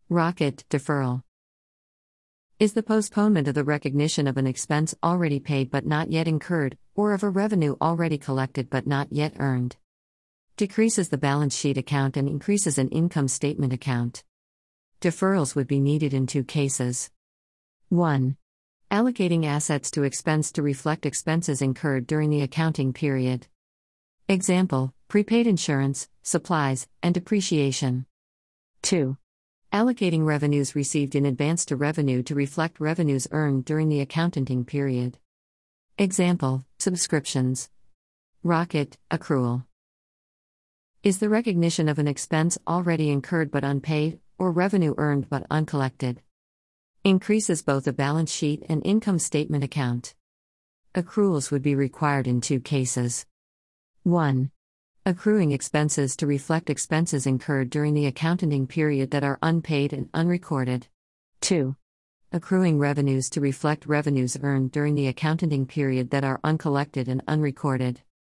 Rocket deferral is the postponement of the recognition of an expense already paid but not yet incurred, or of a revenue already collected but not yet earned. Decreases the balance sheet account and increases an income statement account. Deferrals would be needed in two cases. 1. Allocating assets to expense to reflect expenses incurred during the accounting period. Example: prepaid insurance, supplies, and depreciation. 2. Allocating revenues received in advance to revenue to reflect revenues earned during the accounting period. Example: subscriptions. Rocket accrual is the recognition of an expense already incurred but unpaid, or revenue earned but uncollected. Increases both the balance sheet and income statement account. Accruals would be required in two cases. 1. Accruing expenses to reflect expenses incurred during the accounting period that are unpaid and unrecorded. 2. Accruing revenues to reflect revenues earned during the accounting period that are uncollected and unrecorded.